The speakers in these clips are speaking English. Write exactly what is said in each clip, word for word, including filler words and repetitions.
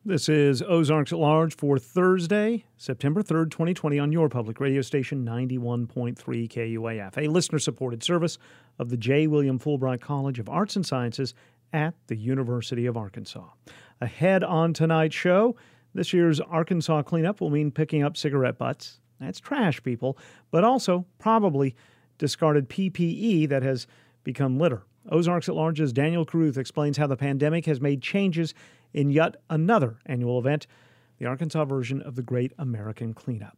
This is Ozarks at Large for Thursday, September third, twenty twenty, on your public radio station, ninety-one point three K U A F, a listener-supported service of the J. William Fulbright College of Arts and Sciences at the University of Arkansas. Ahead on tonight's show, this year's Arkansas cleanup will mean picking up cigarette butts. That's trash, people, but also probably discarded P P E that has become litter. Ozarks at Large's Daniel Caruth explains how the pandemic has made changes in yet another annual event, the Arkansas version of the Great American Cleanup.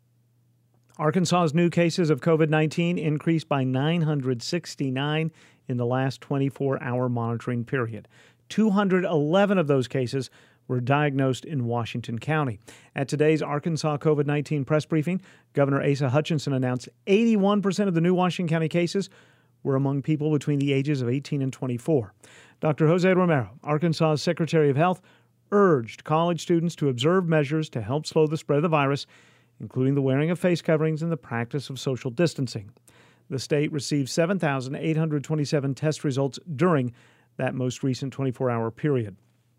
Arkansas's new cases of COVID nineteen increased by nine hundred sixty-nine in the last twenty-four hour monitoring period. two hundred eleven of those cases were diagnosed in Washington County. At today's Arkansas COVID nineteen press briefing, Governor Asa Hutchinson announced eighty-one percent of the new Washington County cases were among people between the ages of eighteen and twenty-four. Doctor Jose Romero, Arkansas's Secretary of Health, urged college students to observe measures to help slow the spread of the virus, including the wearing of face coverings and the practice of social distancing. The state received seven thousand eight hundred twenty-seven test results during that most recent twenty-four hour period.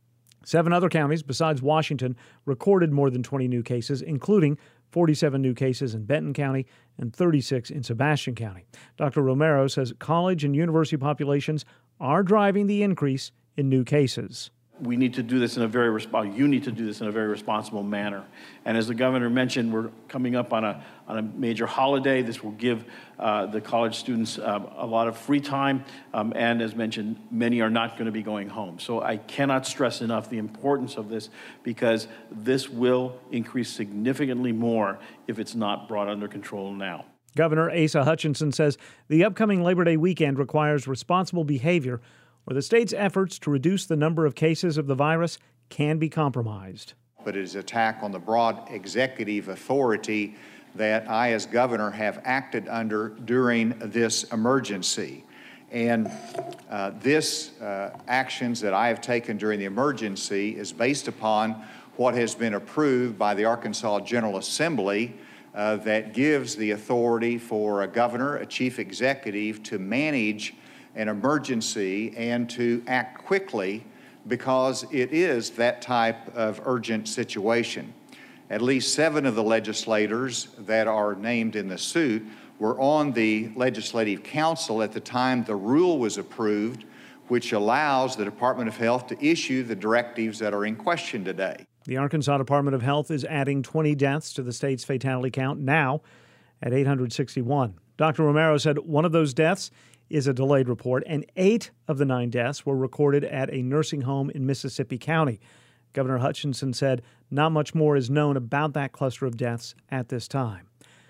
Seven other counties besides Washington recorded more than twenty new cases, including forty-seven new cases in Benton County and thirty-six in Sebastian County. Doctor Romero says college and university populations are driving the increase in new cases. We need to do this in a very responsible, you need to do this in a very responsible manner. And as the governor mentioned, we're coming up on a, on a major holiday. This will give uh, the college students uh, a lot of free time. Um, and as mentioned, many are not going to be going home. So I cannot stress enough the importance of this, because this will increase significantly more if it's not brought under control now. Governor Asa Hutchinson says the upcoming Labor Day weekend requires responsible behavior, or the state's efforts to reduce the number of cases of the virus can be compromised. But it is an attack on the broad executive authority that I, as governor, have acted under during this emergency. And uh, this uh, actions that I have taken during the emergency is based upon what has been approved by the Arkansas General Assembly uh, that gives the authority for a governor, a chief executive, to manage an emergency and to act quickly, because it is that type of urgent situation. At least seven of the legislators that are named in the suit were on the Legislative Council at the time the rule was approved, which allows the Department of Health to issue the directives that are in question today. The Arkansas Department of Health is adding twenty deaths to the state's fatality count, now at eight hundred sixty-one. Doctor Romero said one of those deaths is a delayed report, and eight of the nine deaths were recorded at a nursing home in Mississippi County. Governor Hutchinson said not much more is known about that cluster of deaths at this time.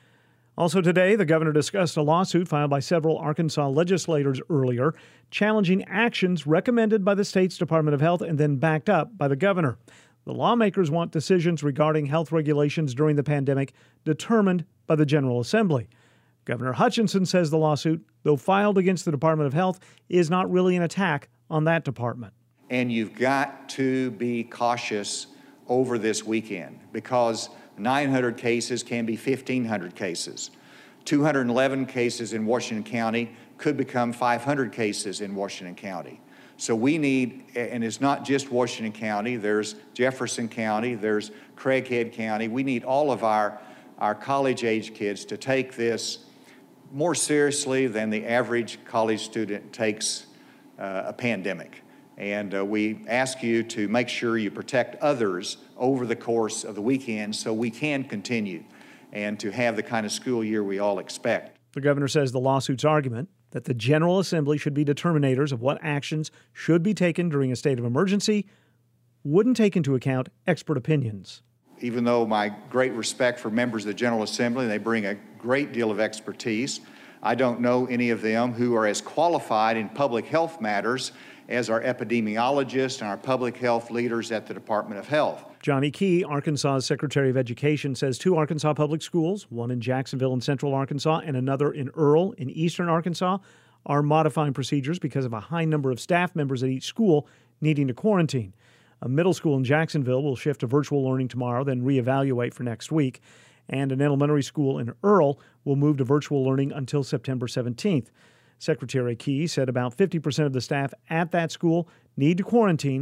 Also today, the governor discussed a lawsuit filed by several Arkansas legislators earlier, challenging actions recommended by the state's Department of Health and then backed up by the governor. The lawmakers want decisions regarding health regulations during the pandemic determined by the General Assembly. Governor Hutchinson says the lawsuit, though filed against the Department of Health, is not really an attack on that department. And you've got to be cautious over this weekend, because nine hundred cases can be fifteen hundred cases. two hundred eleven cases in Washington County could become five hundred cases in Washington County. So we need, and it's not just Washington County, there's Jefferson County, there's Craighead County. We need all of our, our college-age kids to take this more seriously than the average college student takes uh, a pandemic. And uh, we ask you to make sure you protect others over the course of the weekend so we can continue and to have the kind of school year we all expect. The governor says the lawsuit's argument that the General Assembly should be determinators of what actions should be taken during a state of emergency wouldn't take into account expert opinions. Even though my great respect for members of the General Assembly, they bring a great deal of expertise, I don't know any of them who are as qualified in public health matters as our epidemiologists and our public health leaders at the Department of Health. Johnny Key, Arkansas's Secretary of Education, says two Arkansas public schools, one in Jacksonville in central Arkansas and another in Earle in eastern Arkansas, are modifying procedures because of a high number of staff members at each school needing to quarantine. A middle school in Jacksonville will shift to virtual learning tomorrow, then reevaluate for next week. And an elementary school in Earle will move to virtual learning until September seventeenth. Secretary Key said about fifty percent of the staff at that school need to quarantine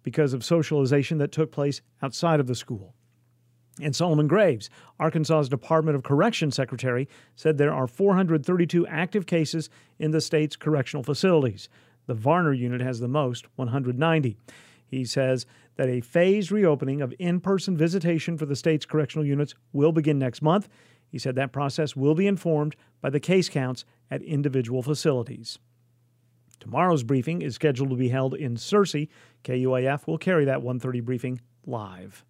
because of socialization that took place outside of the school. And Solomon Graves, Arkansas's Department of Correction Secretary, said there are four hundred thirty-two active cases in the state's correctional facilities. The Varner unit has the most, one hundred ninety. He says that a phased reopening of in-person visitation for the state's correctional units will begin next month. He said that process will be informed by the case counts at individual facilities. Tomorrow's briefing is scheduled to be held in Searcy. K U A F will carry that one thirty briefing live.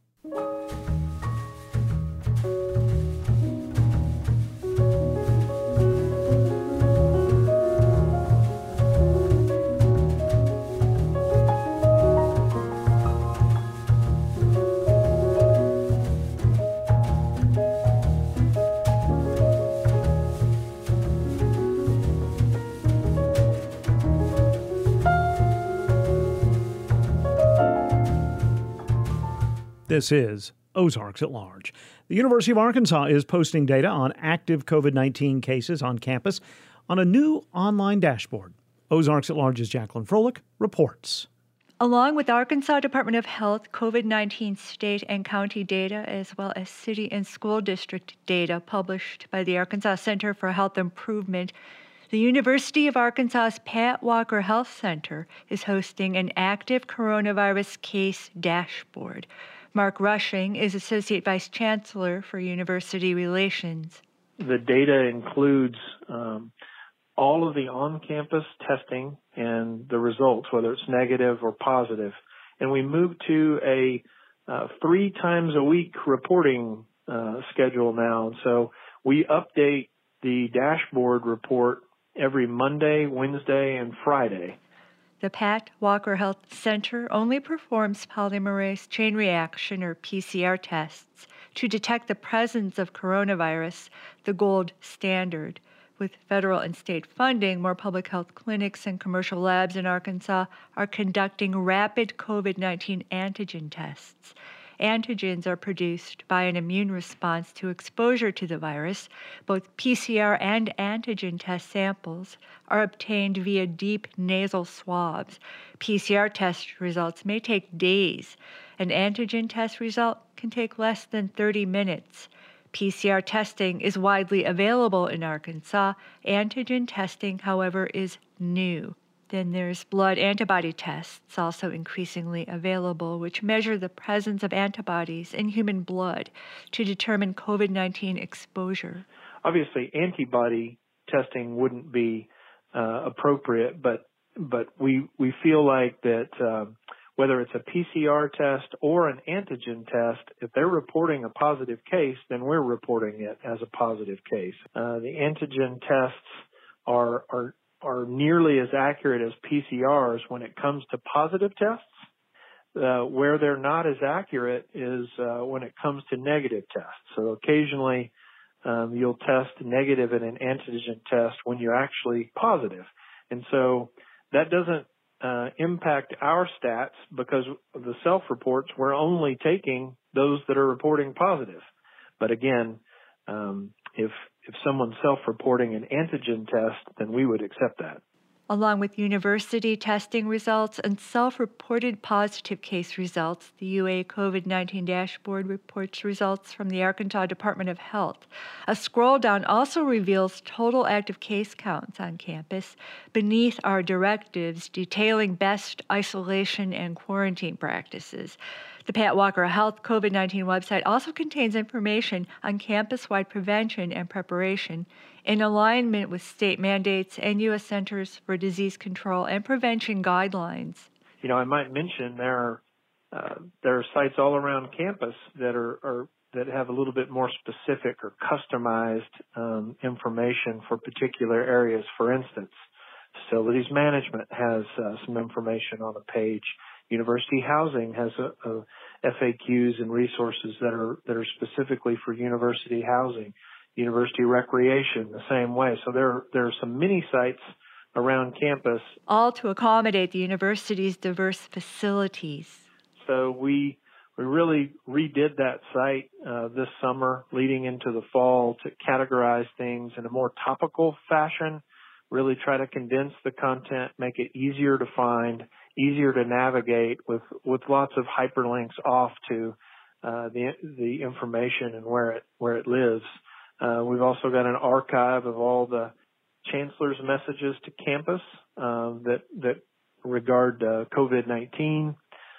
This is Ozarks at Large. The University of Arkansas is posting data on active COVID nineteen cases on campus on a new online dashboard. Ozarks at Large's Jacqueline Froelich reports. Along with Arkansas Department of Health COVID nineteen state and county data, as well as city and school district data published by the Arkansas Center for Health Improvement, the University of Arkansas's Pat Walker Health Center is hosting an active coronavirus case dashboard. Mark Rushing is Associate Vice Chancellor for University Relations. The data includes um, all of the on-campus testing and the results, whether it's negative or positive. And we moved to a uh, three times a week reporting uh, schedule now. So we update the dashboard report every Monday, Wednesday, and Friday. The Pat Walker Health Center only performs polymerase chain reaction, or P C R, tests to detect the presence of coronavirus, the gold standard. With federal and state funding, more public health clinics and commercial labs in Arkansas are conducting rapid COVID nineteen antigen tests. Antigens are produced by an immune response to exposure to the virus. Both P C R and antigen test samples are obtained via deep nasal swabs. P C R test results may take days. An antigen test result can take less than thirty minutes. P C R testing is widely available in Arkansas. Antigen testing, however, is new. Then there's blood antibody tests, also increasingly available, which measure the presence of antibodies in human blood to determine COVID nineteen exposure. Obviously, antibody testing wouldn't be uh, appropriate, but but we we feel like that uh, whether it's a P C R test or an antigen test, if they're reporting a positive case, then we're reporting it as a positive case. Uh, the antigen tests are are are nearly as accurate as P C Rs when it comes to positive tests. Uh, where they're not as accurate is uh, when it comes to negative tests. So occasionally um, you'll test negative in an antigen test when you're actually positive. And so that doesn't uh, impact our stats because of the self-reports, we're only taking those that are reporting positive. But again, um, if If someone's self-reporting an antigen test, then we would accept that. Along with university testing results and self-reported positive case results, the U A COVID nineteen dashboard reports results from the Arkansas Department of Health. A scroll down also reveals total active case counts on campus beneath our directives detailing best isolation and quarantine practices. The Pat Walker Health COVID nineteen website also contains information on campus-wide prevention and preparation in alignment with state mandates and U S Centers for Disease Control and Prevention guidelines. You know, I might mention there are uh, there are sites all around campus that are, are that have a little bit more specific or customized um, information for particular areas. For instance, facilities management has uh, some information on a page. University housing has a, a F A Qs and resources that are that are specifically for university housing. University recreation the same way. So there there are some mini sites around campus, all to accommodate the university's diverse facilities. So we we really redid that site uh, this summer, leading into the fall, to categorize things in a more topical fashion. Really try to condense the content, make it easier to find, easier to navigate with, with lots of hyperlinks off to uh, the the information and where it where it lives. Uh, we've also got an archive of all the chancellor's messages to campus um, that that regard uh, COVID nineteen,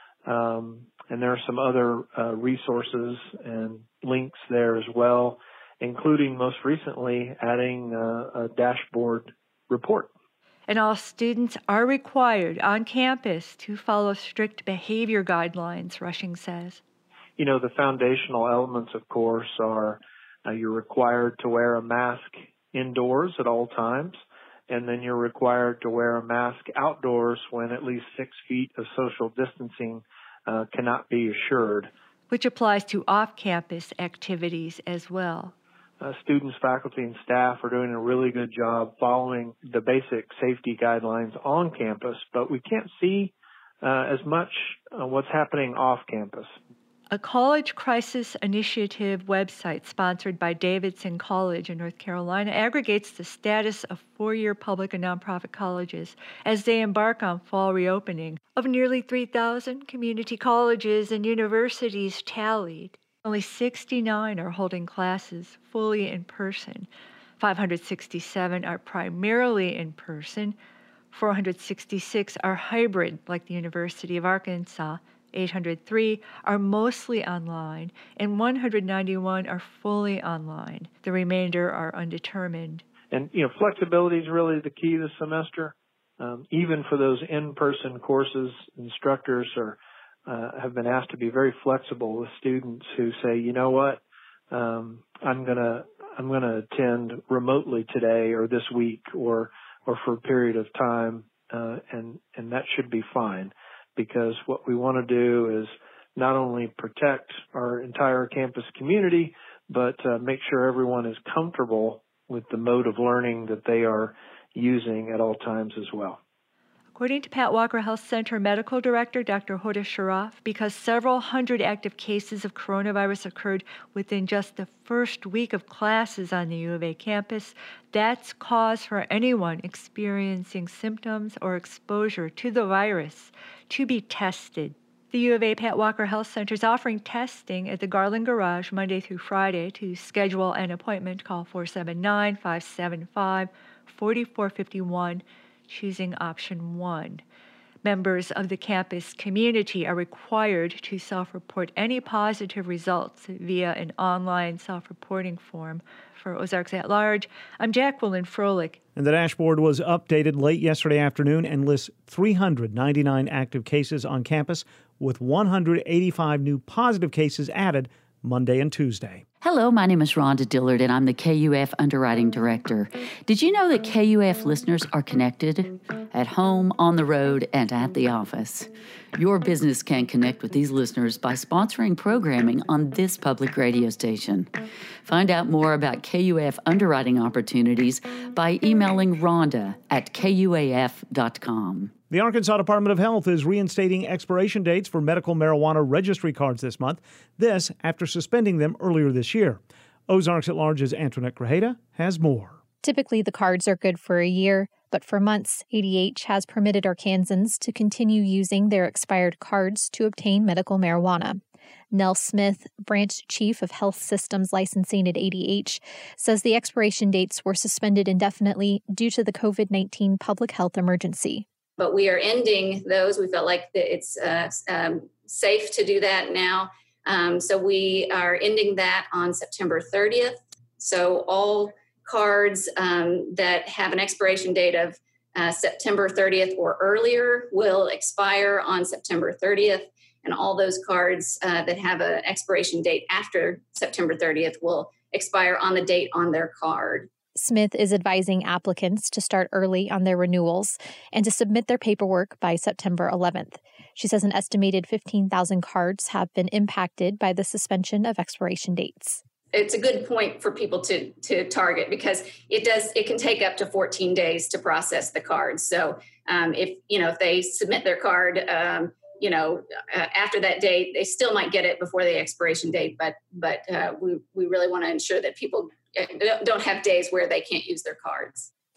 um, and there are some other uh, resources and links there as well, including most recently adding uh, a dashboard report. And all students are required on campus to follow strict behavior guidelines, Rushing says. You know, the foundational elements, of course, are uh, you're required to wear a mask indoors at all times, and then you're required to wear a mask outdoors when at least six feet of social distancing uh, cannot be assured. Which applies to off-campus activities as well. Uh, students, faculty, and staff are doing a really good job following the basic safety guidelines on campus, but we can't see uh, as much uh, what's happening off campus. A college crisis initiative website sponsored by Davidson College in North Carolina aggregates the status of four-year public and nonprofit colleges as they embark on fall reopening. Of nearly three thousand community colleges and universities tallied, only sixty-nine are holding classes fully in person. five hundred sixty-seven are primarily in person. four hundred sixty-six are hybrid, like the University of Arkansas. eight hundred three are mostly online, and one hundred ninety-one are fully online. The remainder are undetermined. And, you know, flexibility is really the key this semester. Um, even for those in-person courses, instructors are uh, have been asked to be very flexible with students who say, you know what, um, I'm gonna I'm gonna attend remotely today or this week or or for a period of time, uh, and and that should be fine. Because what we want to do is not only protect our entire campus community, but uh, make sure everyone is comfortable with the mode of learning that they are using at all times as well. According to Pat Walker Health Center Medical Director Doctor Hoda Sharaf, because several hundred active cases of coronavirus occurred within just the first week of classes on the U of A campus, that's cause for anyone experiencing symptoms or exposure to the virus to be tested. The U of A Pat Walker Health Center is offering testing at the Garland Garage Monday through Friday. To schedule an appointment, call four seven nine, five seven five, four four five one. Choosing option one. Members of the campus community are required to self-report any positive results via an online self-reporting form. For Ozarks at Large, I'm Jacqueline Froelich. And the dashboard was updated late yesterday afternoon and lists three hundred ninety-nine active cases on campus, with one hundred eighty-five new positive cases added Monday and Tuesday. Hello, my name is Rhonda Dillard, and I'm the K U F Underwriting Director. Did you know that K U F listeners are connected at home, on the road, and at the office? Your business can connect with these listeners by sponsoring programming on this public radio station. Find out more about K U F underwriting opportunities by emailing Rhonda at K U A F dot com. The Arkansas Department of Health is reinstating expiration dates for medical marijuana registry cards this month. This after suspending them earlier this year. Ozarks at Large's Antoinette Grajeda has more. Typically, the cards are good for a year, but for months, A D H has permitted Arkansans to continue using their expired cards to obtain medical marijuana. Nell Smith, Branch Chief of Health Systems Licensing at A D H, says the expiration dates were suspended indefinitely due to the COVID nineteen public health emergency. But we are ending those. We felt like it's uh, um, safe to do that now. Um, so we are ending that on September thirtieth. So all cards um, that have an expiration date of uh, September thirtieth or earlier will expire on September thirtieth. And all those cards uh, that have an expiration date after September thirtieth will expire on the date on their card. Smith is advising applicants to start early on their renewals and to submit their paperwork by September eleventh. She says an estimated fifteen thousand cards have been impacted by the suspension of expiration dates. It's a good point for people to to target because it does it can take up to fourteen days to process the cards. So um, if you know if they submit their card, um, you know uh, after that date, they still might get it before the expiration date. But but uh, we we really want to ensure that people don't have days where they can't use their cards.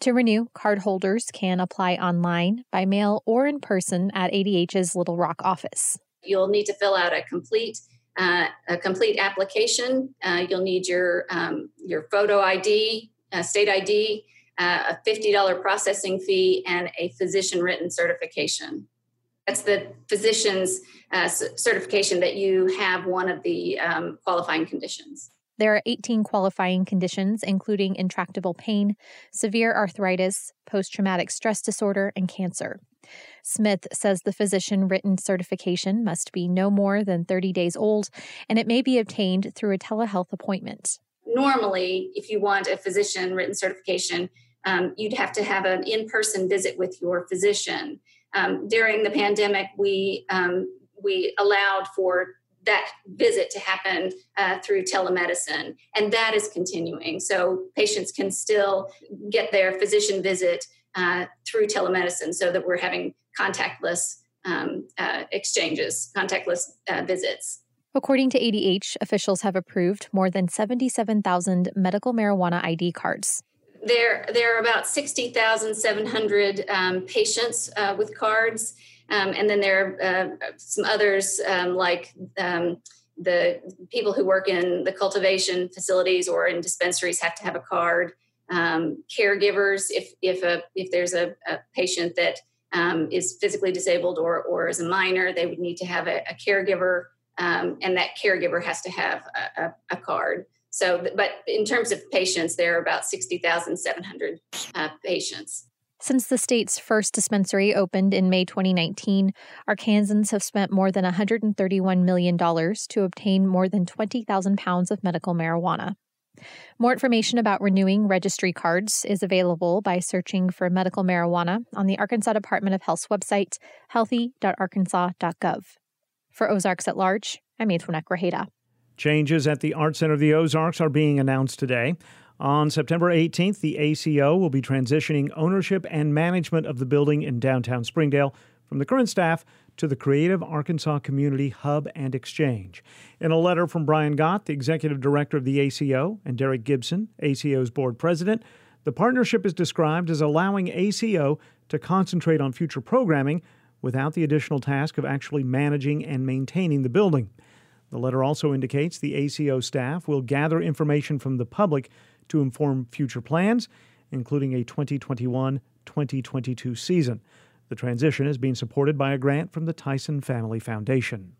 To renew, cardholders can apply online, by mail, or in person at A D H's Little Rock office. You'll need to fill out a complete uh, a complete application. Uh, you'll need your um, your photo I D, uh, state I D, uh, a fifty dollars processing fee, and a physician written certification. That's the physician's uh, certification that you have one of the um, qualifying conditions. There are eighteen qualifying conditions, including intractable pain, severe arthritis, post-traumatic stress disorder, and cancer. Smith says the physician-written certification must be no more than thirty days old, and it may be obtained through a telehealth appointment. Normally, if you want a physician-written certification, um, you'd have to have an in-person visit with your physician. Um, during the pandemic, we um, we allowed for that visit to happen uh, through telemedicine, and that is continuing. So patients can still get their physician visit uh, through telemedicine, so that we're having contactless um, uh, exchanges, contactless uh, visits. According to A D H, officials have approved more than seventy-seven thousand medical marijuana I D cards. There, there are about sixty thousand seven hundred um, patients uh, with cards. Um, and then there are uh, some others um, like um, the people who work in the cultivation facilities or in dispensaries have to have a card. Um, caregivers, if if a if there's a, a patient that um, is physically disabled or or is a minor, they would need to have a, a caregiver, um, and that caregiver has to have a, a, a card. So, but in terms of patients, there are about sixty thousand seven hundred uh, patients. Since the state's first dispensary opened in May twenty nineteen, Arkansans have spent more than one hundred thirty-one million dollars to obtain more than twenty thousand pounds of medical marijuana. More information about renewing registry cards is available by searching for medical marijuana on the Arkansas Department of Health's website, healthy dot arkansas dot gov. For Ozarks at Large, I'm Antoinette Grajeda. Changes at the Art Center of the Ozarks are being announced today. On September eighteenth, the A C O will be transitioning ownership and management of the building in downtown Springdale from the current staff to the Creative Arkansas Community Hub and Exchange. In a letter from Brian Gott, the executive director of the A C O, and Derek Gibson, A C O's board president, the partnership is described as allowing A C O to concentrate on future programming without the additional task of actually managing and maintaining the building. The letter also indicates the A C O staff will gather information from the public to inform future plans, including a twenty twenty-one twenty twenty-two season. The transition is being supported by a grant from the Tyson Family Foundation.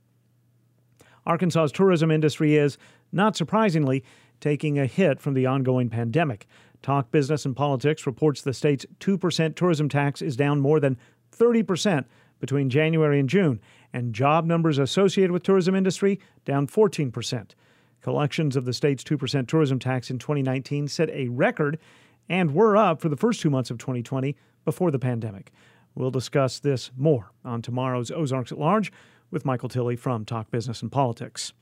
Arkansas's tourism industry is, not surprisingly, taking a hit from the ongoing pandemic. Talk Business and Politics reports the state's two percent tourism tax is down more than thirty percent between January and June, and job numbers associated with tourism industry down fourteen percent. Collections of the state's two percent tourism tax in twenty nineteen set a record and were up for the first two months of twenty twenty before the pandemic. We'll discuss this more on tomorrow's Ozarks at Large with Michael Tilley from Talk Business and Politics.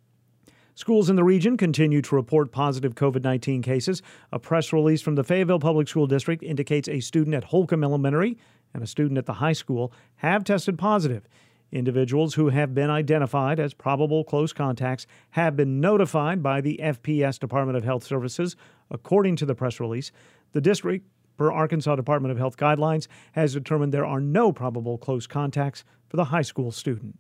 Schools in the region continue to report positive COVID nineteen cases. A press release from the Fayetteville Public School District indicates a student at Holcomb Elementary and a student at the high school have tested positive. Individuals who have been identified as probable close contacts have been notified by the F P S Department of Health Services. According to the press release, the district, per Arkansas Department of Health guidelines, has determined there are no probable close contacts for the high school student.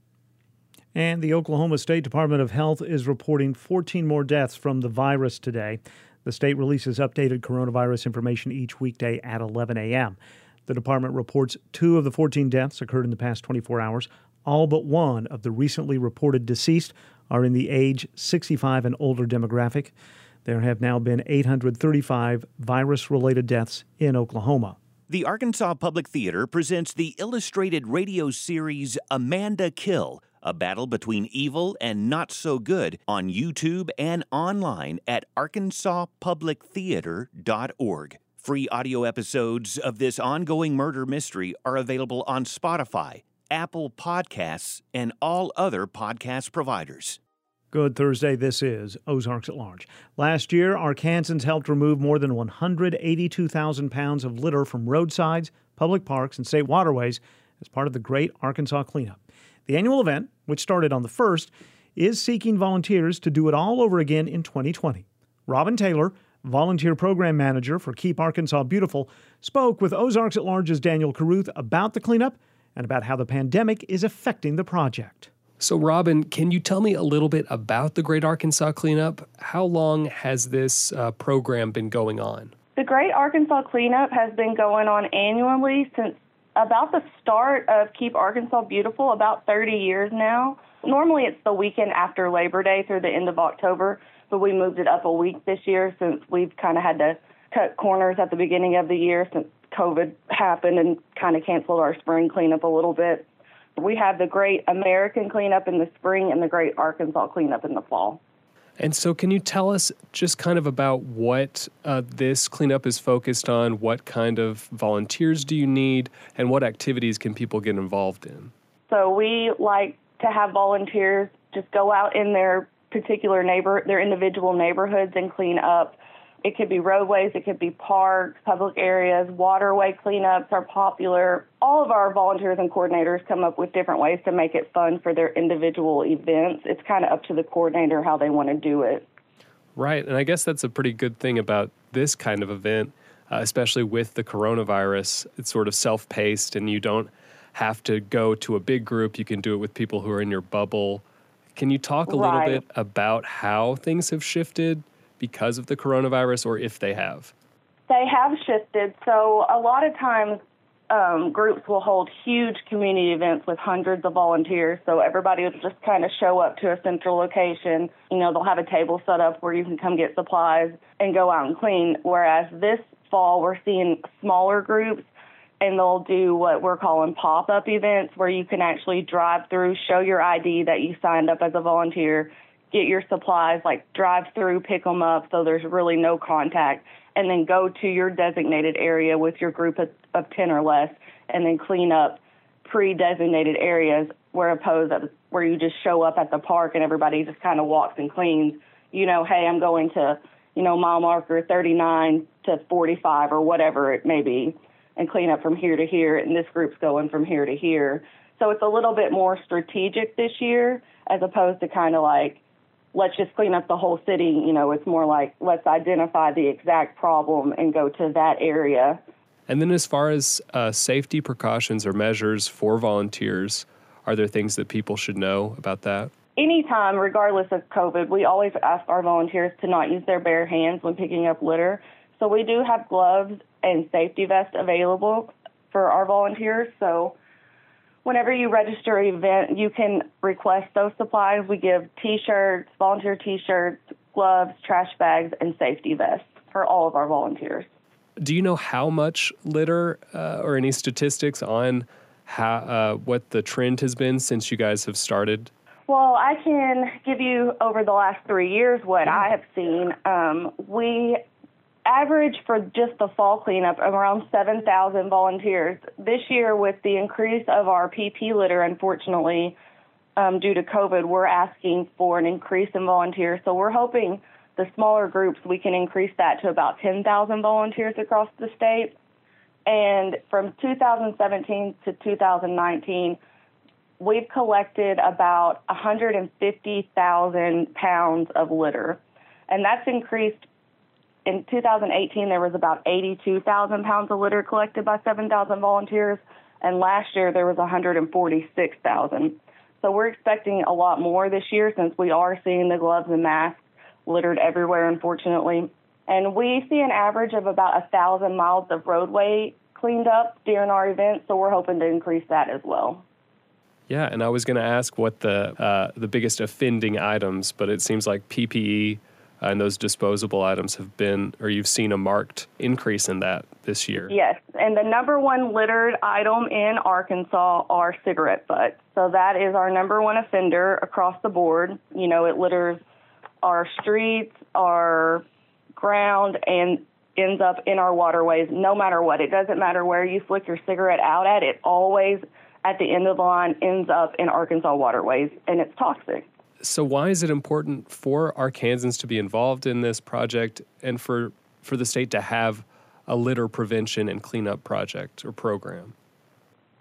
And the Oklahoma State Department of Health is reporting fourteen more deaths from the virus today. The state releases updated coronavirus information each weekday at eleven a.m. The department reports two of the fourteen deaths occurred in the past twenty-four hours. All but one of the recently reported deceased are in the age sixty-five and older demographic. There have now been eight hundred thirty-five virus-related deaths in Oklahoma. The Arkansas Public Theater presents the illustrated radio series Amanda Kill, a battle between evil and not so good, on YouTube and online at arkansas public theater dot org. Free audio episodes of this ongoing murder mystery are available on Spotify, Apple Podcasts, and all other podcast providers. Good Thursday, this is Ozarks at Large. Last year, Arkansans helped remove more than one hundred eighty-two thousand pounds of litter from roadsides, public parks, and state waterways as part of the Great Arkansas Cleanup. The annual event, which started on the first, is seeking volunteers to do it all over again in twenty twenty. Robin Taylor, volunteer program manager for Keep Arkansas Beautiful, spoke with Ozarks at Large's Daniel Carruth about the cleanup and about how the pandemic is affecting the project. So, Robin, can you tell me a little bit about the Great Arkansas Cleanup? How long has this uh, program been going on? The Great Arkansas Cleanup has been going on annually since about the start of Keep Arkansas Beautiful, about thirty years now. Normally it's the weekend after Labor Day through the end of October, but we moved it up a week this year since we've kind of had to cut corners at the beginning of the year since COVID happened and kind of canceled our spring cleanup a little bit. We have the Great American Cleanup in the spring and the Great Arkansas Cleanup in the fall. And so can you tell us just kind of about what uh, this cleanup is focused on? What kind of volunteers do you need? And what activities can people get involved in? So we like to have volunteers just go out in their particular neighbor, their individual neighborhoods and clean up. It could be roadways, it could be parks, public areas, waterway cleanups are popular. All of our volunteers and coordinators come up with different ways to make it fun for their individual events. It's kind of up to the coordinator how they want to do it. Right, and I guess that's a pretty good thing about this kind of event, uh, especially with the coronavirus. It's sort of self-paced and you don't have to go to a big group. You can do it with people who are in your bubble. Can you talk a Right. little bit about how things have shifted because of the coronavirus, or if they have? They have shifted. So a lot of times um, groups will hold huge community events with hundreds of volunteers. So everybody will just kind of show up to a central location. You know, they'll have a table set up where you can come get supplies and go out and clean. Whereas this fall, we're seeing smaller groups, and they'll do what we're calling pop-up events where you can actually drive through, show your I D that you signed up as a volunteer, get your supplies, like drive through, pick them up so there's really no contact, and then go to your designated area with your group of, of ten or less and then clean up pre-designated areas where opposed to where you just show up at the park and everybody just kind of walks and cleans. You know, hey, I'm going to, you know, mile marker thirty-nine to forty-five or whatever it may be and clean up from here to here, and this group's going from here to here. So it's a little bit more strategic this year as opposed to kind of like, let's just clean up the whole city. You know, it's more like, let's identify the exact problem and go to that area. And then as far as uh, safety precautions or measures for volunteers, are there things that people should know about that? Anytime, regardless of COVID, we always ask our volunteers to not use their bare hands when picking up litter. So we do have gloves and safety vests available for our volunteers. So whenever you register an event, you can request those supplies. We give T-shirts, volunteer T-shirts, gloves, trash bags, and safety vests for all of our volunteers. Do you know how much litter uh, or any statistics on how uh, what the trend has been since you guys have started? Well, I can give you over the last three years what I have seen. Um, we average for just the fall cleanup around seven thousand volunteers. This year, with the increase of our P P litter, unfortunately, um, due to COVID, we're asking for an increase in volunteers. So we're hoping the smaller groups, we can increase that to about ten thousand volunteers across the state. And from two thousand seventeen to two thousand nineteen, we've collected about one hundred fifty thousand pounds of litter. And that's increased. In two thousand eighteen, there was about eighty-two thousand pounds of litter collected by seven thousand volunteers, and last year there was one hundred forty-six thousand. So we're expecting a lot more this year since we are seeing the gloves and masks littered everywhere, unfortunately. And we see an average of about one thousand miles of roadway cleaned up during our event, so we're hoping to increase that as well. Yeah, and I was going to ask what the uh, the biggest offending items, but it seems like P P E Uh, and those disposable items have been, or you've seen a marked increase in that this year. Yes, and the number one littered item in Arkansas are cigarette butts. So that is our number one offender across the board. You know, it litters our streets, our ground, and ends up in our waterways no matter what. It doesn't matter where you flick your cigarette out at. It always, at the end of the line, ends up in Arkansas waterways, and it's toxic. So why is it important for Arkansans to be involved in this project and for, for the state to have a litter prevention and cleanup project or program?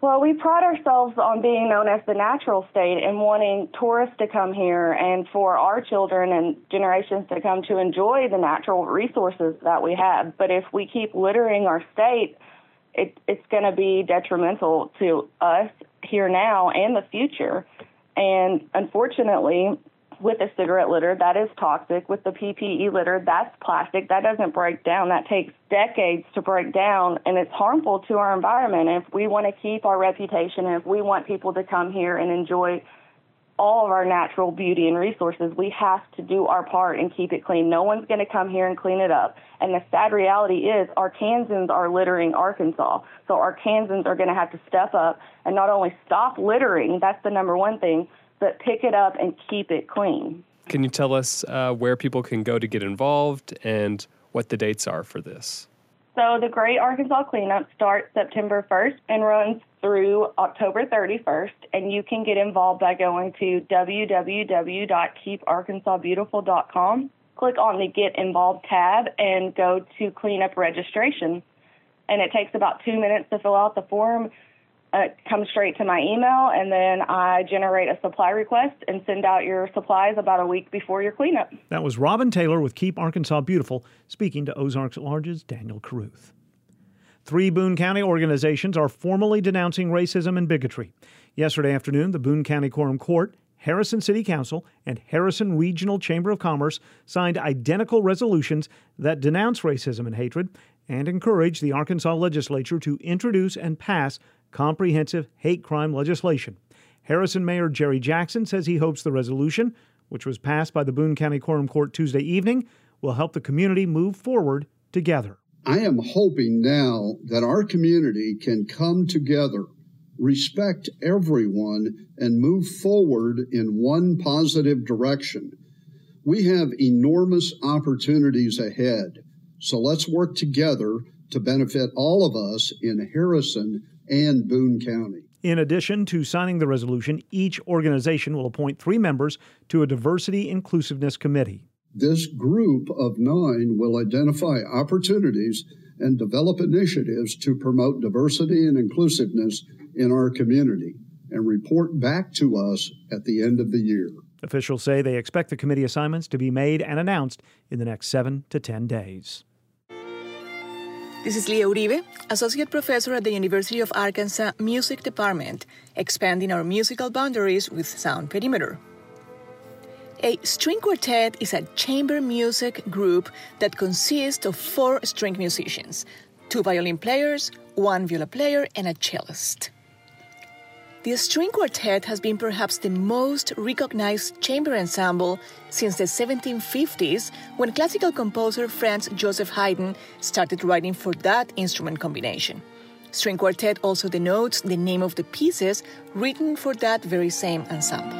Well, we pride ourselves on being known as the natural state and wanting tourists to come here and for our children and generations to come to enjoy the natural resources that we have. But if we keep littering our state, it, it's going to be detrimental to us here now and the future. And unfortunately, with the cigarette litter, that is toxic. With the P P E litter, that's plastic. That doesn't break down. That takes decades to break down, and it's harmful to our environment. If we want to keep our reputation, and if we want people to come here and enjoy all of our natural beauty and resources, we have to do our part and keep it clean. No one's going to come here and clean it up. And the sad reality is Arkansans are littering Arkansas. So Arkansans are going to have to step up and not only stop littering, that's the number one thing, but pick it up and keep it clean. Can you tell us uh, where people can go to get involved and what the dates are for this? So the Great Arkansas Cleanup starts September first and runs through October thirty-first, and you can get involved by going to w w w dot keep arkansas beautiful dot com. Click on the Get Involved tab and go to Cleanup Registration. And it takes about two minutes to fill out the form. Uh, it comes straight to my email, and then I generate a supply request and send out your supplies about a week before your cleanup. That was Robin Taylor with Keep Arkansas Beautiful speaking to Ozarks at Large's Daniel Caruth. Three Boone County organizations are formally denouncing racism and bigotry. Yesterday afternoon, the Boone County Quorum Court, Harrison City Council, and Harrison Regional Chamber of Commerce signed identical resolutions that denounce racism and hatred and encourage the Arkansas legislature to introduce and pass comprehensive hate crime legislation. Harrison Mayor Jerry Jackson says he hopes the resolution, which was passed by the Boone County Quorum Court Tuesday evening, will help the community move forward together. I am hoping now that our community can come together, respect everyone, and move forward in one positive direction. We have enormous opportunities ahead, so let's work together to benefit all of us in Harrison and Boone County. In addition to signing the resolution, each organization will appoint three members to a Diversity Inclusiveness Committee. This group of nine will identify opportunities and develop initiatives to promote diversity and inclusiveness in our community and report back to us at the end of the year. Officials say they expect the committee assignments to be made and announced in the next seven to ten days. This is Leah Uribe, Associate Professor at the University of Arkansas Music Department, expanding our musical boundaries with Sound Perimeter. A string quartet is a chamber music group that consists of four string musicians, two violin players, one viola player, and a cellist. The string quartet has been perhaps the most recognized chamber ensemble since the seventeen fifties, when classical composer Franz Joseph Haydn started writing for that instrument combination. String quartet also denotes the name of the pieces written for that very same ensemble.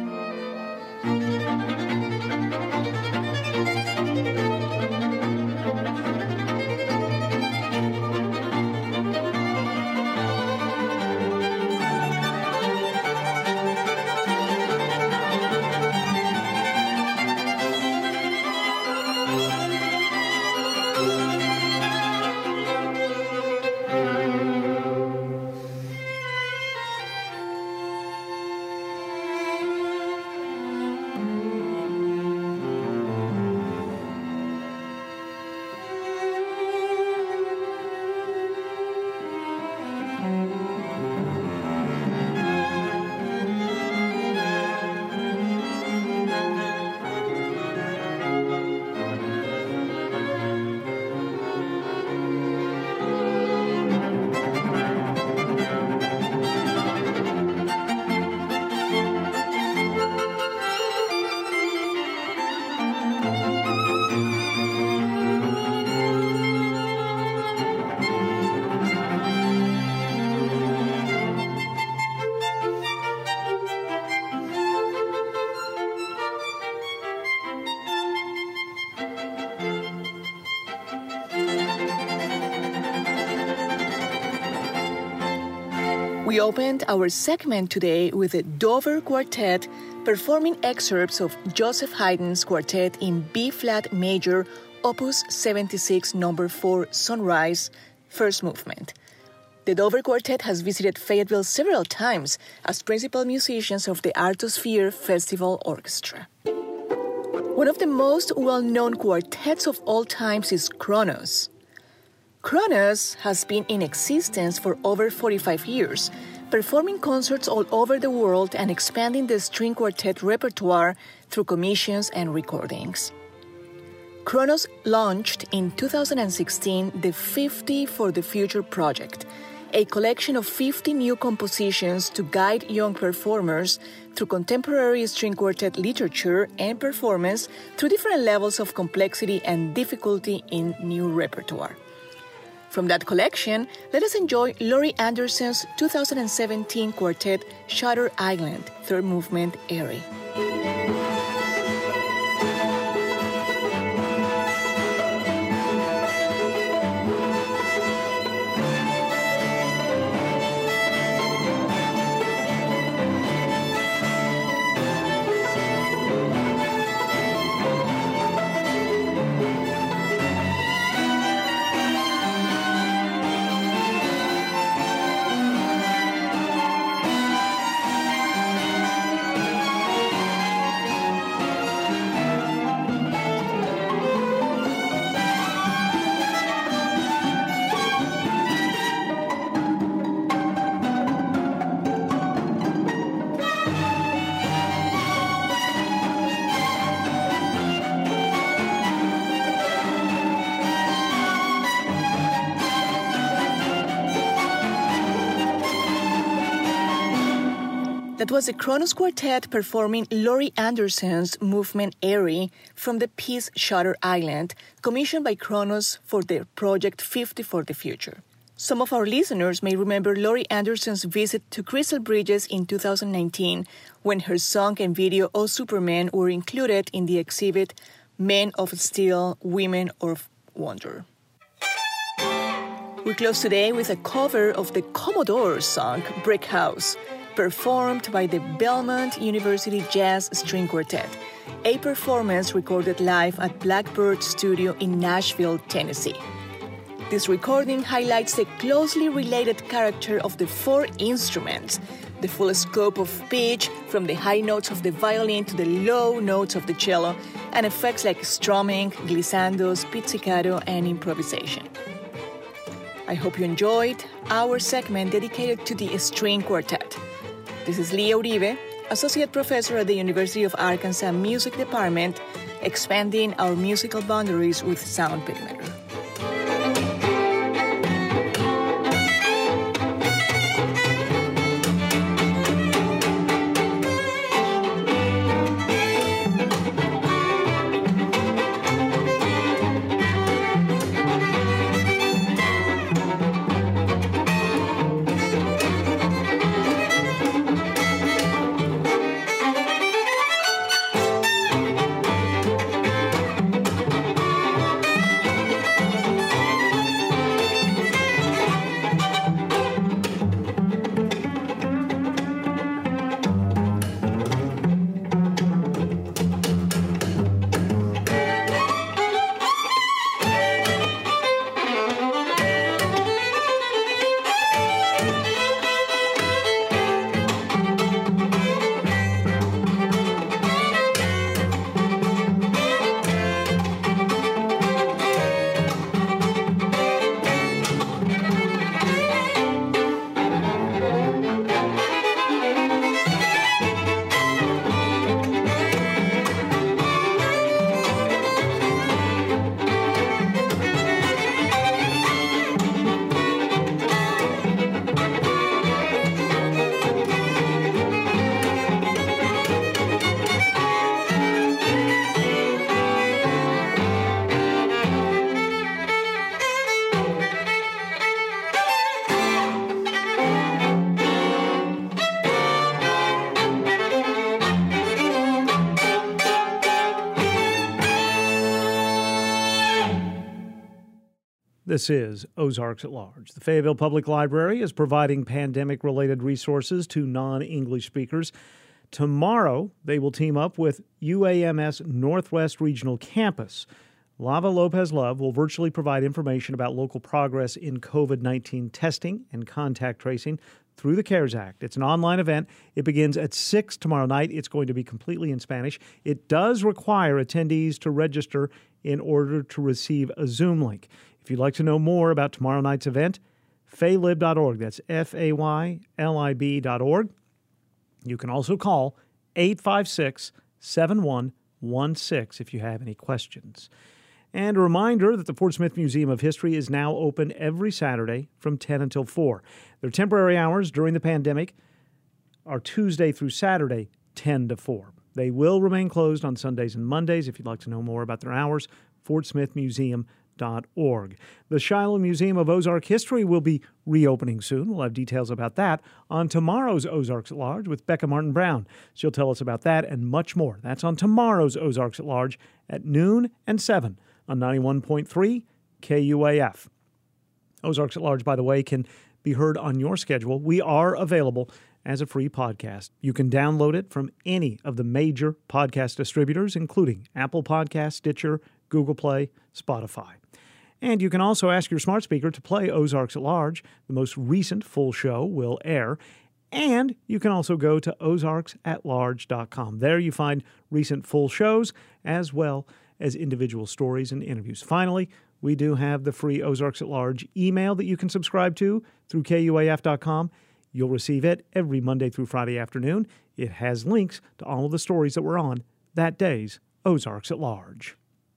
We opened our segment today with the Dover Quartet performing excerpts of Joseph Haydn's quartet in B-flat major, Opus seventy-six, number four, Sunrise, first movement. The Dover Quartet has visited Fayetteville several times as principal musicians of the Artosphere Festival Orchestra. One of the most well-known quartets of all times is Kronos. Kronos has been in existence for over forty-five years, performing concerts all over the world and expanding the string quartet repertoire through commissions and recordings. Kronos launched in two thousand sixteen the fifty for the Future project, a collection of fifty new compositions to guide young performers through contemporary string quartet literature and performance through different levels of complexity and difficulty in new repertoire. From that collection, let us enjoy Laurie Anderson's two thousand seventeen quartet Shutter Island, third movement, Airy. That was the Kronos Quartet performing Laurie Anderson's movement Airy from the piece Shutter Island, commissioned by Kronos for their project fifty for the Future. Some of our listeners may remember Laurie Anderson's visit to Crystal Bridges in two thousand nineteen, when her song and video Oh Superman were included in the exhibit Men of Steel, Women of Wonder. We close today with a cover of the Commodores song Brick House, performed by the Belmont University Jazz String Quartet, a performance recorded live at Blackbird Studio in Nashville, Tennessee. This recording highlights the closely related character of the four instruments, the full scope of pitch from the high notes of the violin to the low notes of the cello, and effects like strumming, glissandos, pizzicato, and improvisation. I hope you enjoyed our segment dedicated to the string quartet. This is Leah Uribe, Associate Professor at the University of Arkansas Music Department, expanding our musical boundaries with Sound Perimeter. This is Ozarks at Large. The Fayetteville Public Library is providing pandemic-related resources to non-English speakers. Tomorrow, they will team up with U A M S Northwest Regional Campus. Lava Lopez Love will virtually provide information about local progress in COVID nineteen testing and contact tracing through the CARES Act. It's an online event. It begins at six tomorrow night. It's going to be completely in Spanish. It does require attendees to register in order to receive a Zoom link. If you'd like to know more about tomorrow night's event, faylib dot org. That's F A Y L I B dot org. You can also call eight five six, seven one one six if you have any questions. And a reminder that the Fort Smith Museum of History is now open every Saturday from ten until four. Their temporary hours during the pandemic are Tuesday through Saturday, ten to four. They will remain closed on Sundays and Mondays. If you'd like to know more about their hours, fort smith museum dot org. The Shiloh Museum of Ozark History will be reopening soon. We'll have details about that on tomorrow's Ozarks at Large with Becca Martin Brown. She'll tell us about that and much more. That's on tomorrow's Ozarks at Large at noon and seven on ninety-one point three K U A F. Ozarks at Large, by the way, can be heard on your schedule. We are available as a free podcast. You can download it from any of the major podcast distributors, including Apple Podcasts, Stitcher, Google Play, Spotify. And you can also ask your smart speaker to play Ozarks at Large. The most recent full show will air. And you can also go to ozarks at large dot com. There you find recent full shows as well as individual stories and interviews. Finally, we do have the free Ozarks at Large email that you can subscribe to through K U A F dot com. You'll receive it every Monday through Friday afternoon. It has links to all of the stories that were on that day's Ozarks at Large.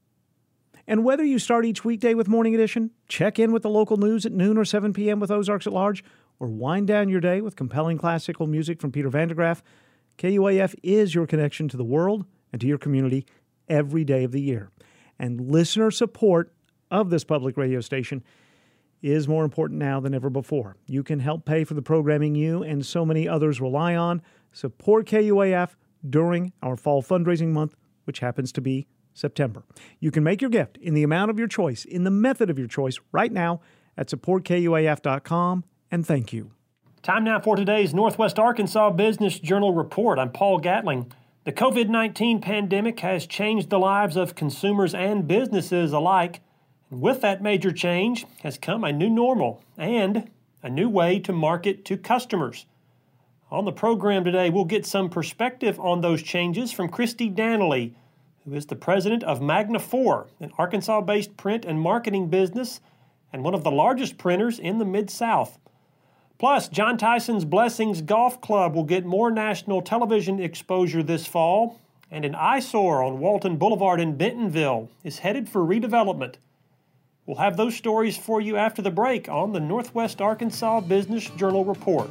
And whether you start each weekday with Morning Edition, check in with the local news at noon or seven p.m. with Ozarks at Large, or wind down your day with compelling classical music from Peter Vandergraff, K U A F is your connection to the world and to your community every day of the year. And listener support of this public radio station is more important now than ever before. You can help pay for the programming you and so many others rely on. Support K U A F during our fall fundraising month, which happens to be September. You can make your gift in the amount of your choice, in the method of your choice, right now at support K U A F dot com, and thank you. Time now for today's Northwest Arkansas Business Journal Report. I'm Paul Gatling. The COVID nineteen pandemic has changed the lives of consumers and businesses alike. And with that major change has come a new normal and a new way to market to customers. On the program today, we'll get some perspective on those changes from Christy Danley, who is the president of Magna four, an Arkansas-based print and marketing business and one of the largest printers in the Mid-South. Plus, John Tyson's Blessings Golf Club will get more national television exposure this fall, and an eyesore on Walton Boulevard in Bentonville is headed for redevelopment. We'll have those stories for you after the break on the Northwest Arkansas Business Journal Report.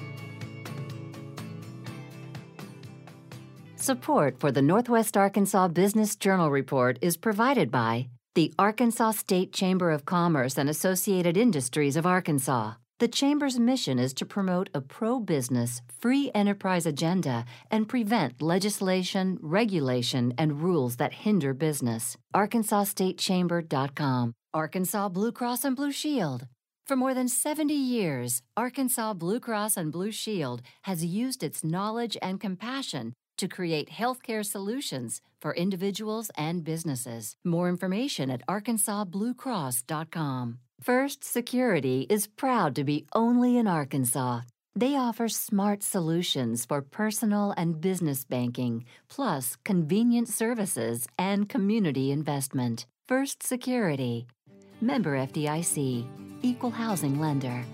Support for the Northwest Arkansas Business Journal Report is provided by the Arkansas State Chamber of Commerce and Associated Industries of Arkansas. The Chamber's mission is to promote a pro-business, free enterprise agenda and prevent legislation, regulation, and rules that hinder business. arkansas state chamber dot com. Arkansas Blue Cross and Blue Shield. For more than seventy years, Arkansas Blue Cross and Blue Shield has used its knowledge and compassion to create healthcare solutions for individuals and businesses. More information at arkansas blue cross dot com. First Security is proud to be only in Arkansas. They offer smart solutions for personal and business banking, plus convenient services and community investment. First Security. Member F D I C. Equal housing lender.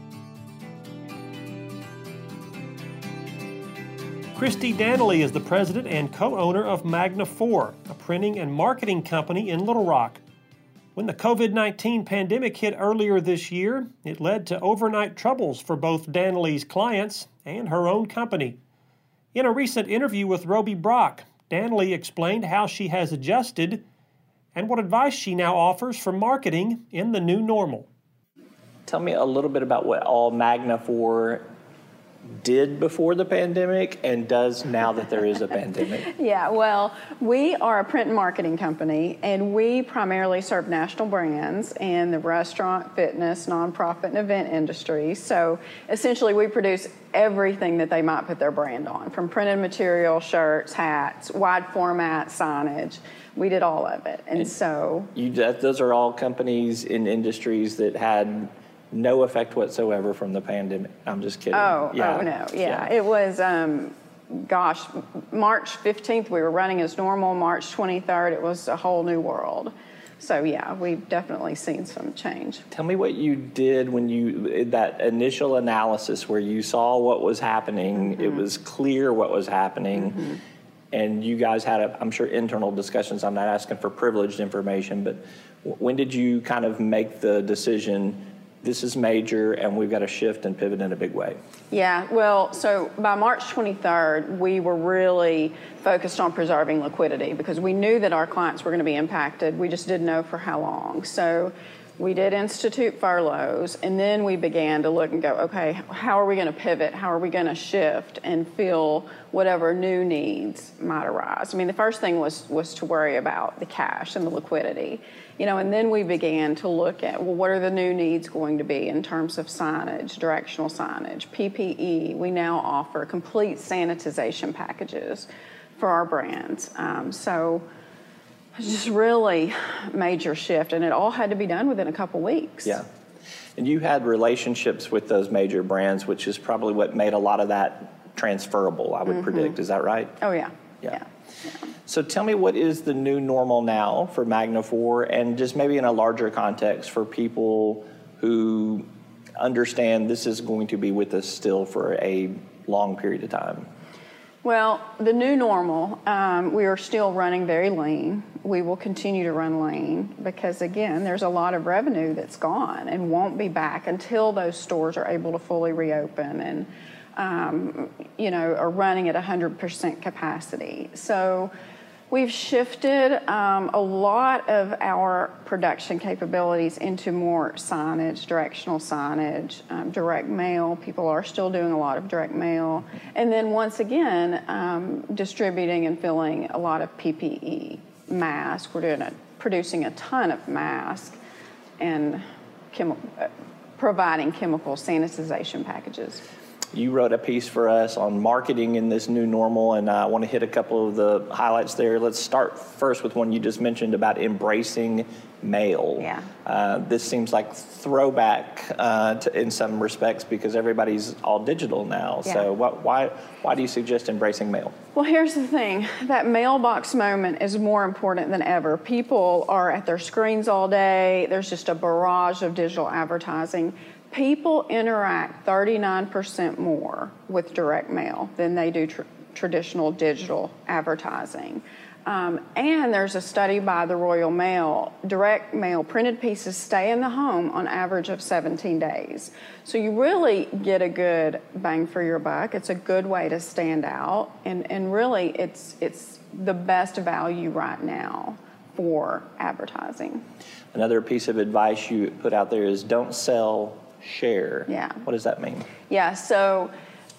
Christy Danley is the president and co-owner of Magna four, a printing and marketing company in Little Rock. When the COVID nineteen pandemic hit earlier this year, it led to overnight troubles for both Danley's clients and her own company. In a recent interview with Roby Brock, Danley explained how she has adjusted and what advice she now offers for marketing in the new normal. Tell me a little bit about what all Magna four did before the pandemic and does now that there is a pandemic? Yeah, well, we are a print and marketing company, and we primarily serve national brands in the restaurant, fitness, nonprofit, and event industry. So essentially, we produce everything that they might put their brand on, from printed material, shirts, hats, wide format, signage. We did all of it. And, and so... You, that, those are all companies in industries that had no effect whatsoever from the pandemic. I'm just kidding. Oh, yeah. oh no, yeah. yeah. It was, um, gosh, March fifteenth, we were running as normal. March twenty-third, it was a whole new world. So, yeah, we've definitely seen some change. Tell me what you did when you, that initial analysis where you saw what was happening, mm-hmm. it was clear what was happening, mm-hmm. and you guys had, a, I'm sure, internal discussions. I'm not asking for privileged information, but when did you kind of make the decision, this is major and we've got to shift and pivot in a big way? Yeah, well, so by March twenty-third, we were really focused on preserving liquidity because we knew that our clients were going to be impacted. We just didn't know for how long. So we did institute furloughs, and then we began to look and go, okay, how are we going to pivot? How are we going to shift and fill whatever new needs might arise? I mean, the first thing was was to worry about the cash and the liquidity, you know, and then we began to look at, well, what are the new needs going to be in terms of signage, directional signage, P P E. We now offer complete sanitization packages for our brands. Um, so it's just really major shift, and it all had to be done within a couple weeks. Yeah. And you had relationships with those major brands, which is probably what made a lot of that transferable, I would mm-hmm. predict. Is that right? Oh, yeah. Yeah. yeah. yeah. So tell me, what is the new normal now for Magnafor, and just maybe in a larger context for people who understand this is going to be with us still for a long period of time? Well, the new normal, um, we are still running very lean. We will continue to run lean because, again, there's a lot of revenue that's gone and won't be back until those stores are able to fully reopen and, um, you know, are running at one hundred percent capacity. So we've shifted um, a lot of our production capabilities into more signage, directional signage, um, direct mail. People are still doing a lot of direct mail. And then once again, um, distributing and filling a lot of P P E, masks. We're doing a, producing a ton of masks and chemi- uh, providing chemical sanitization packages. You wrote a piece for us on marketing in this new normal, and I want to hit a couple of the highlights there. Let's start first with one you just mentioned about embracing mail. Yeah. Uh, this seems like throwback uh, to, in some respects because everybody's all digital now. Yeah. So what, why, why do you suggest embracing mail? Well, here's the thing. That mailbox moment is more important than ever. People are at their screens all day. There's just a barrage of digital advertising. People interact thirty-nine percent more with direct mail than they do tr- traditional digital advertising. Um, and there's a study by the Royal Mail, direct mail printed pieces stay in the home on average of seventeen days. So you really get a good bang for your buck. It's a good way to stand out. And, and really, it's, it's the best value right now for advertising. Another piece of advice you put out there is don't sell, share. Yeah. What does that mean? Yeah, so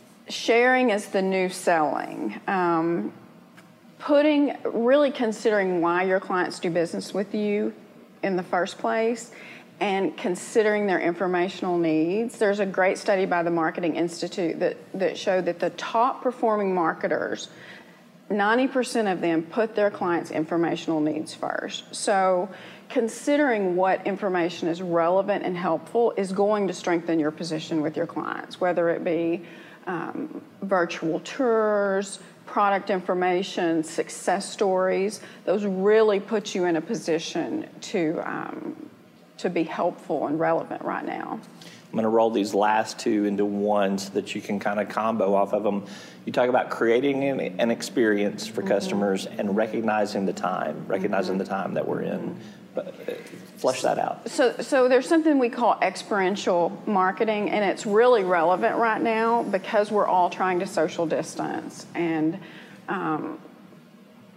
sharing is the new selling. Um, putting, really considering why your clients do business with you in the first place and considering their informational needs. There's a great study by the Marketing Institute that, that showed that the top performing marketers, ninety percent of them put their clients' informational needs first. So considering what information is relevant and helpful is going to strengthen your position with your clients, whether it be um, virtual tours, product information, success stories. Those really put you in a position to, um, to be helpful and relevant right now. I'm going to roll these last two into one so that you can kind of combo off of them. You talk about creating an, an experience for mm-hmm. customers and recognizing the time, recognizing mm-hmm. the time that we're in. But uh, flesh that out. So, so there's something we call experiential marketing, and it's really relevant right now because we're all trying to social distance. And um,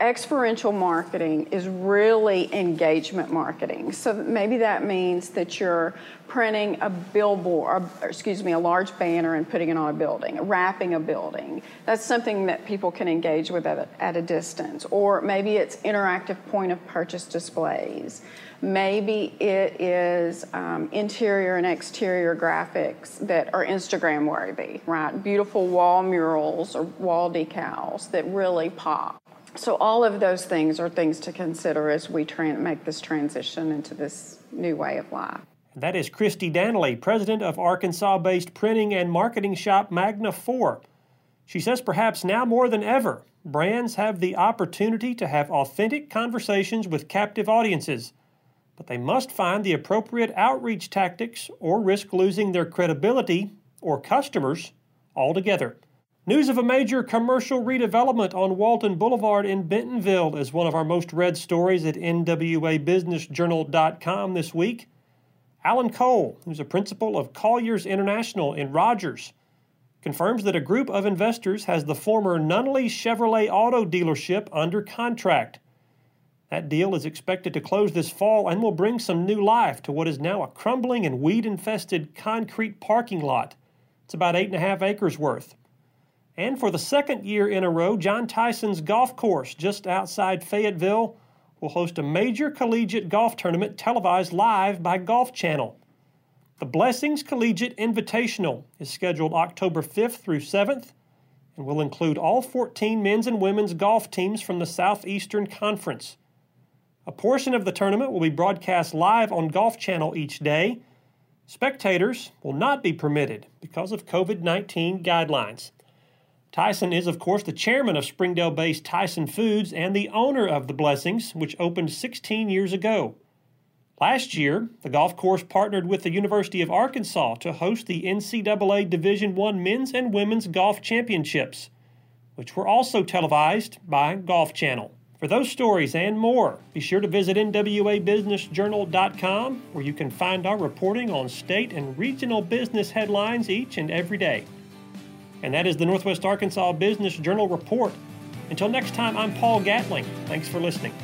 Experiential marketing is really engagement marketing. So maybe that means that you're printing a billboard, or, excuse me, a large banner and putting it on a building, wrapping a building. That's something that people can engage with at a, at a distance. Or maybe it's interactive point of purchase displays. Maybe it is um, interior and exterior graphics that are Instagram worthy, right? Beautiful wall murals or wall decals that really pop. So all of those things are things to consider as we tra- make this transition into this new way of life. That is Christy Danley, president of Arkansas-based printing and marketing shop Magna four. She says perhaps now more than ever, brands have the opportunity to have authentic conversations with captive audiences, but they must find the appropriate outreach tactics or risk losing their credibility or customers altogether. News of a major commercial redevelopment on Walton Boulevard in Bentonville is one of our most read stories at N W A Business Journal dot com this week. Alan Cole, who's a principal of Colliers International in Rogers, confirms that a group of investors has the former Nunnally Chevrolet auto dealership under contract. That deal is expected to close this fall and will bring some new life to what is now a crumbling and weed-infested concrete parking lot. It's about eight and a half acres worth. And for the second year in a row, John Tyson's golf course just outside Fayetteville will host a major collegiate golf tournament televised live by Golf Channel. The Blessings Collegiate Invitational is scheduled October fifth through seventh and will include all fourteen men's and women's golf teams from the Southeastern Conference. A portion of the tournament will be broadcast live on Golf Channel each day. Spectators will not be permitted because of COVID nineteen guidelines. Tyson is, of course, the chairman of Springdale-based Tyson Foods and the owner of The Blessings, which opened sixteen years ago. Last year, the golf course partnered with the University of Arkansas to host the N C double A Division one Men's and Women's Golf Championships, which were also televised by Golf Channel. For those stories and more, be sure to visit N W A Business Journal dot com, where you can find our reporting on state and regional business headlines each and every day. And that is the Northwest Arkansas Business Journal Report. Until next time, I'm Paul Gatling. Thanks for listening.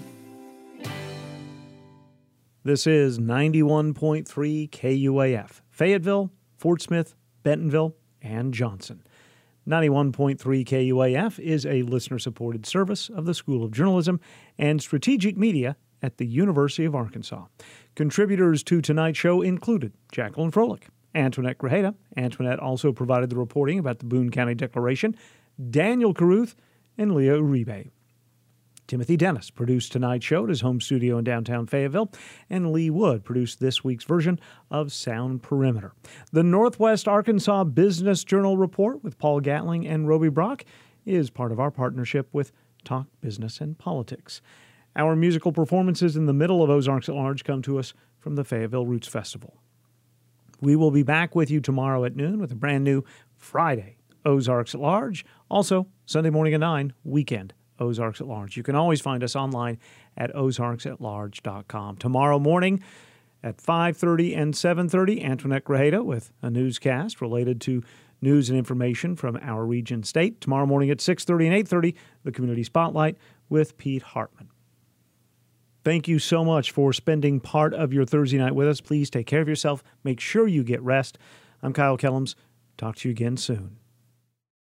This is ninety-one point three K U A F, Fayetteville, Fort Smith, Bentonville, and Johnson. ninety-one point three K U A F is a listener-supported service of the School of Journalism and Strategic Media at the University of Arkansas. Contributors to tonight's show included Jacqueline Froelich, Antoinette Grajeda. Antoinette also provided the reporting about the Boone County Declaration, Daniel Caruth, and Leah Uribe. Timothy Dennis produced tonight's show at his home studio in downtown Fayetteville, and Lee Wood produced this week's version of Sound Perimeter. The Northwest Arkansas Business Journal Report with Paul Gatling and Roby Brock is part of our partnership with Talk Business and Politics. Our musical performances in the middle of Ozarks at Large come to us from the Fayetteville Roots Festival. We will be back with you tomorrow at noon with a brand new Friday Ozarks at Large. Also, Sunday morning at nine, weekend Ozarks at Large. You can always find us online at ozarks at large dot com. Tomorrow morning at five thirty and seven thirty, Antoinette Grajeda with a newscast related to news and information from our region state. Tomorrow morning at six thirty and eight thirty, the Community Spotlight with Pete Hartman. Thank you so much for spending part of your Thursday night with us. Please take care of yourself. Make sure you get rest. I'm Kyle Kellums. Talk to you again soon.